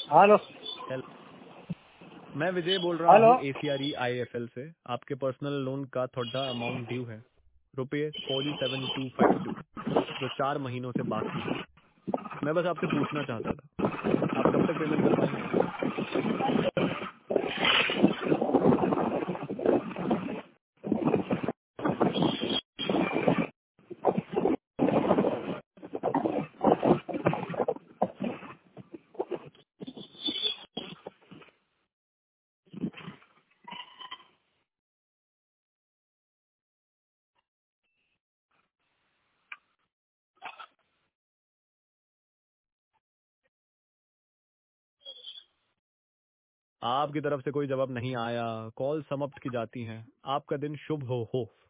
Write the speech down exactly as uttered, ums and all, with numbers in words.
Hello hello, मैं विजय बोल रहा हेलो हूँ एसीआरई आईएफएल से। आपके पर्सनल लोन का थोड़ा अमाउंट ड्यू है, रुपये forty seven two five two, जो चार महीनों से बाकी है। मैं बस आपसे पूछना चाहता था, आप कब तक पेमेंट कर पाएंगे? आपकी तरफ से कोई जवाब नहीं आया, कॉल समाप्त की जाती है। आपका दिन शुभ हो हो।